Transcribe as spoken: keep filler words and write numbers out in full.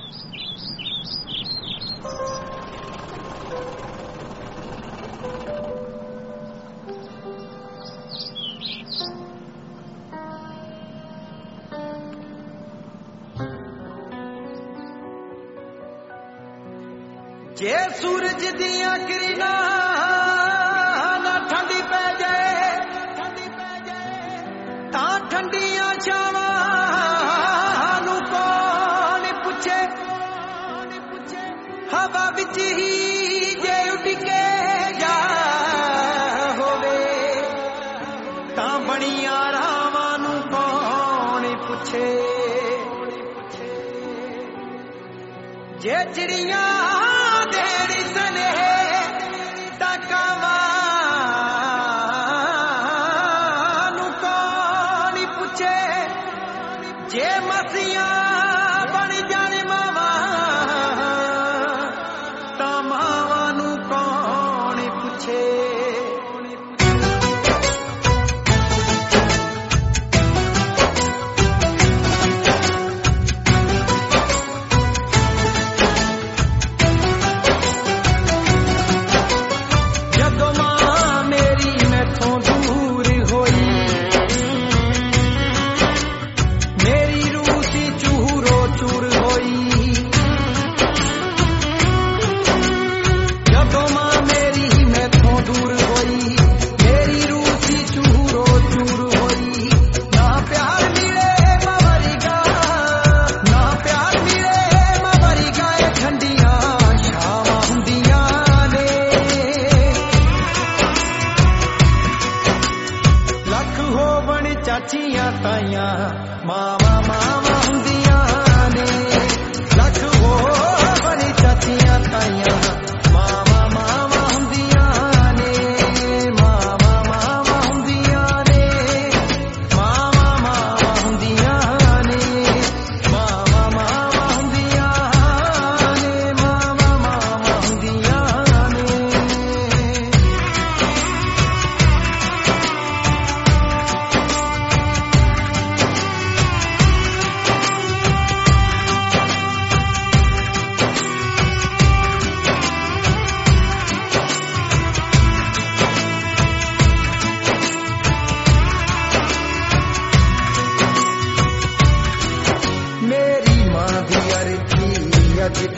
जे सूरज दिया किरणा ना ठंडी पै जाए ता ठंडिया छावां नू कौन पुछे। हवा विच ही जे उड़ के जा होवे ता बणिया रावां नू कौन पुछे। जे चिड़िया देरी सने तकावा नू कौन पुछे। जे मसियां बन जाने मावा ता मावा नू कौन पुछे। चाचियां ताइयां मावा मावा हुंदियां ने लख हो बड़ी चाचियां ताइयां मावा मावा हुंदियां ने मावा मावा हुंदियां ने मावा मावा हुंदियां ने मावा मावा हुंदियां ने मावा मावा हुंदियां ने। मेरी मां दी अरथी अज